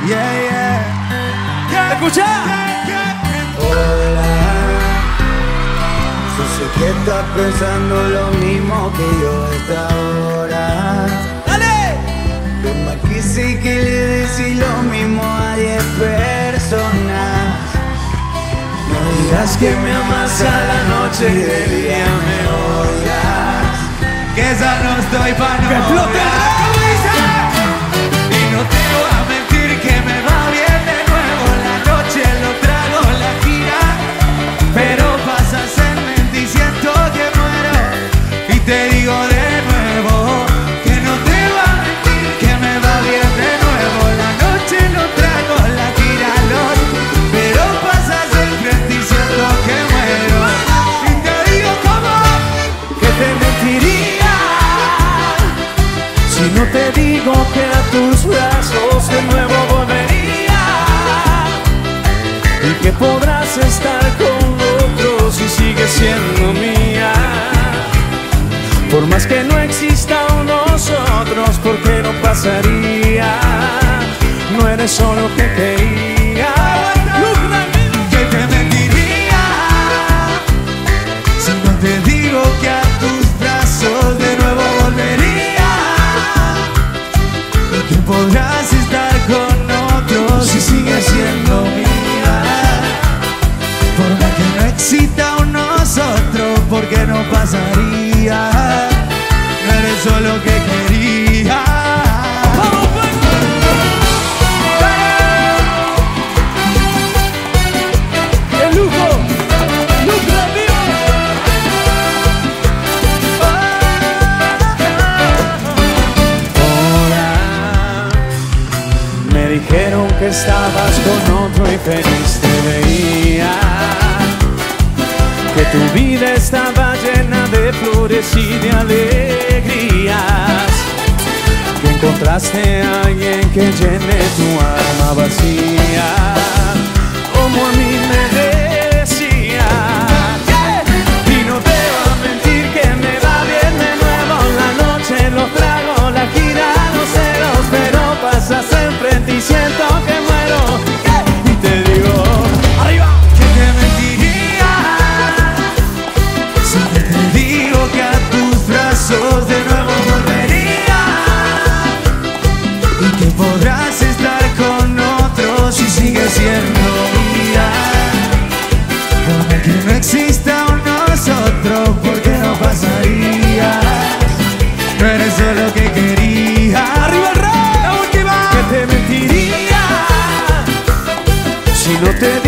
Yeah, yeah. Escucha. Hola. Yo sé que estás pensando lo mismo que yo a esta hora. Dale. Lo más que sé que le decís lo mismo a 10 personas. No digas que me amas a la noche y de día me odias. Que esa no estoy pa' no. ¡Que explote el Y no te voy a mentir que me va bien de nuevo. La noche lo trago, la gira. Pero pasas en mente y siento que muero. Y te digo de nuevo que no te voy a mentir que me va bien de nuevo. La noche lo trago, la gira, pero pasas en frente y siento que muero. Y te digo como que te mentiría si no te digo que a tus brazos de nuevo volvería. Y que podrás estar con otros y sigues siendo mía. Por más que no exista un nosotros, porque no pasaría. No eres solo que quería. Que te mentiría si no te digo que a tus brazos de nuevo volvería. Y que podrás estar con otros y sigues siendo mía. Por más que no exista un nosotros, porque no pasaría. No eres solo que quería. El lujo. Lujo mío. Ahora me dijeron que estabas con otro y feliz te veía. Que tu vida estaba llena de flores y de alegrías. Que encontraste a alguien que llene tu alma vacía, como a mí me decía. Y no te voy a mentir que me va bien de nuevo. La noche, los tragos, la gira, los celos, pero pasas enfrente y siento que muero. Y te digo, arriba, que te mentiría si te digo que a tus brazos de nuevo volvería. Y que podrás estar con otros y sigues siendo mía. Porque no exista un nosotros, porque no pasaría. No eres solo que quería. Arriba el rey. La última. Que te mentiría si no te